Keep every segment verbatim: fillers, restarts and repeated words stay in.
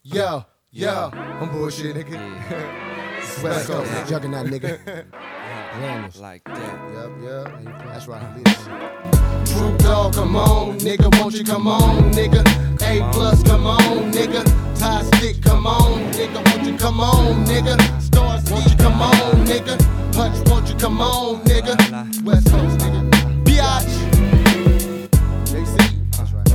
Yo, yo, I'm bullshit, nigga. Yeah. West Coast, Yeah. juggernaut, nigga. Daniels. Like that. Yep, yep. That's right. Leadership. Troop dog, come on, nigga. Won't you come on, nigga? A plus, come on, nigga. Tie stick, come on, nigga. Won't you come on, nigga? Stars, won't you come on, nigga? Punch, won't you come on, nigga? West Coast, nigga. Biatch. J C. That's right.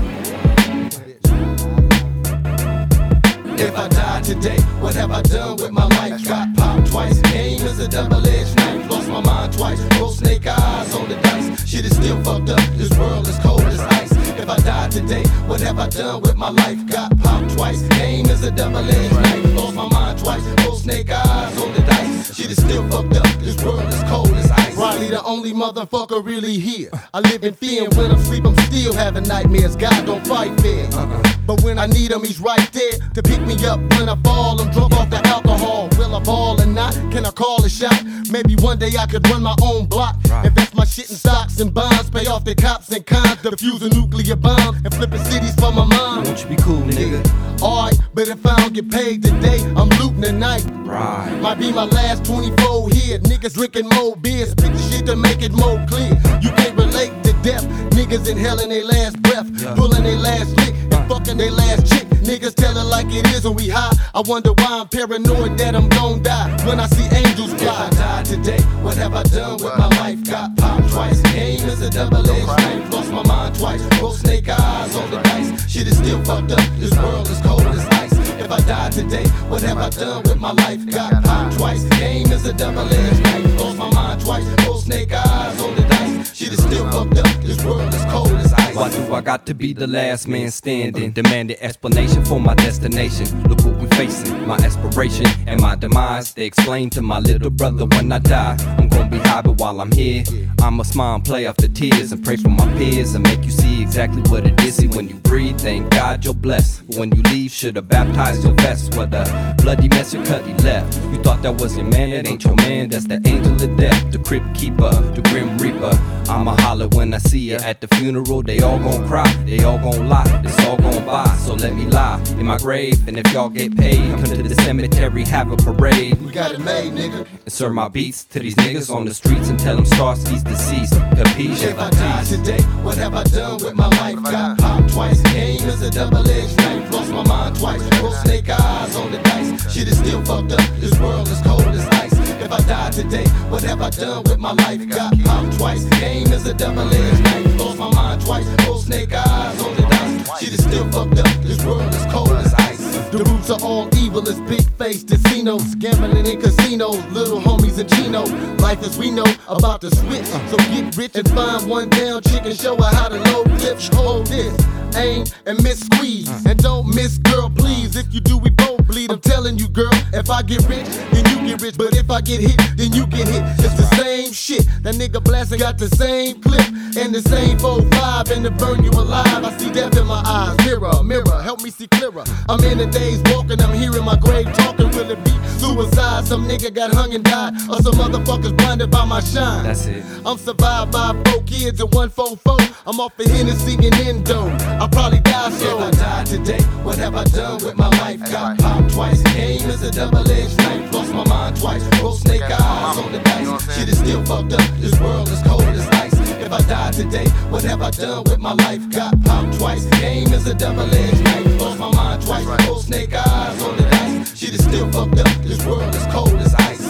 If I die today, what have I done with my life? Got popped twice, game is a double-edged knife. Lost my mind twice, roll snake eyes on the dice. Shit is still fucked up, this world is cold as ice. If I die today, what have I done with my life? Got popped twice, game is a double-edged knife. Lost my mind twice, roll snake eyes on the dice. Shit is still fucked up, this world is cold as ice. Riley the only motherfucker really here. I live in fear, and when I'm asleep I'm still having nightmares. God don't fight fair, uh-uh. But when I need him he's right there to pick me up when I fall. I'm drunk off the alcohol. Will I ball or not? Can I call a shot? Maybe one day I could run my own block. Right. Invest my shit in stocks and bonds. Pay off the cops and cons. Defuse a nuclear bomb and flipping cities for my mom. Won't you be cool, nigga? Alright, but if I don't get paid today, I'm looting tonight. Right. Might be my last twenty-four here. Niggas drinking more beers. Spit the shit to make it more clear. You can't relate to death. Niggas inhaling their last breath. Yeah. Pulling their last lick and fucking their last chick. Niggas tell it like it is when we high. I wonder why I'm paranoid that I'm gon' die when I see angels fly. If I die today, what have I done with my life? Got popped twice, game is a double-edged knife. Lost my mind twice, roll snake eyes on the dice. Shit is still fucked up, this world is cold as ice. If I die today, what have I done with my life? Got popped twice, game is a double-edged knife. Lost my mind twice, roll snake eyes on the dice. Shit is still fucked up, this world is cold as ice. Why do I got to be the last man standing? Demanding explanation for my destination. Look what we facing, my aspiration and my demise. They explain to my little brother when I die, I'm gonna be high, but while I'm here, I'ma smile and play off the tears and pray for my peers and make you see exactly what it is. See, when you breathe, thank God you're blessed. But when you leave, should've baptized your vest. With a bloody mess your cut he left. You thought that was your man, that ain't your man. That's the angel of death, the crypt keeper, the grim reaper. I'ma holler when I see ya at the funeral. They all gon' cry, they all gon' lie, it's all gon' by. So let me lie in my grave, and if y'all get paid, come to the cemetery, have a parade. We got it made, nigga. And serve my beats to these niggas on the streets and tell them Starsky's deceased. Capiche? If I die today, what have I done with my life? Got popped twice, game is a double-edged knife. Lost my mind twice, roll snake eyes on the dice. Shit is still fucked up, this world is cold as ice. If I die today, what have I done with my life? Got popped twice, game is a double-edged knife. Lost my mind twice, roll snake eyes on the dice. Shit is still fucked up, this world is cold as ice. The roots are all evil, it's big-faced casinos, gambling in casinos, little homies and Chino. Life as we know about to switch, so get rich and find one down chick and show her how to load clips. Hold this, aim and miss squeeze, and don't miss girl please. If you do, we both bleed. I'm telling you, girl, if I get rich, then you get rich, but if I get hit, then you get hit. It's the same shit. That nigga blasting got the same clip and the same four five, and to burn you alive. I see death in my eyes. Mirror, mirror, help me see clearer. I'm in the days walking, I'm hearing my grave talking. Will it be suicide? Some nigga got hung and died, or some motherfuckers blinded by my shine. That's it. I'm survived by four kids and one four four. I'm off the Hennessy and Endo. I'll probably die so. If I die today, what have I done with my life? Got popped twice, game is a double-edged knife. Lost my mind twice, roll snake eyes on the dice. Shit is still fucked up, this world is cold as ice. If I die today, what have I done with my life? Got popped twice, game is a double-edged knife. Lost my mind twice, roll snake eyes on the dice. Shit is still fucked up, this world is cold as ice.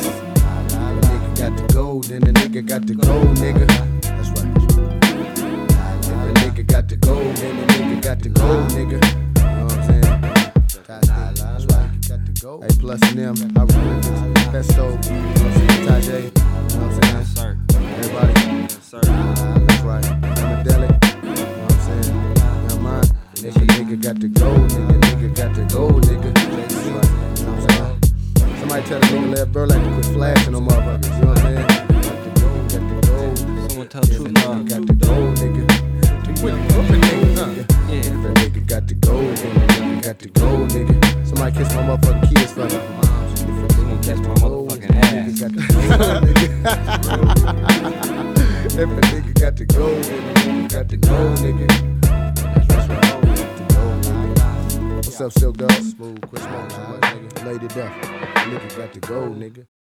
The nigga got the gold, then the nigga got the gold, nigga. That's right. If the nigga got the gold, then the nigga got the gold, nigga. You know what I'm saying? That's right. Got the gold. Hey, plus and them, I run this Festo, you know what I'm saying? Tajay, you know what I'm saying? Yes, sir. Everybody. Yes, sir. That's right. Amadelic, you know what I'm saying? Never mind. Nigga, nigga got the gold, nigga, nigga got the gold, nigga. That's right. You know what I'm saying? Somebody tell the nigga let Burlak to quit flashing on motherfuckers, you know what I'm saying? Got the gold, got the gold. Someone tell True Love. Got the gold, nigga. Quit whooping niggas, huh? Yeah. If a nigga got the gold, then the nigga got the gold, nigga. Somebody kiss my motherfucking kids for me. If a nigga catch my motherfucking ass, got the gold, nigga. If a nigga got the gold, then the nigga got the gold, nigga. That's right. The gold, nigga. What's What's up, Silk Dog? Smooth, quit smoking too much, nigga. Laid it up. Nigga got to go, nigga.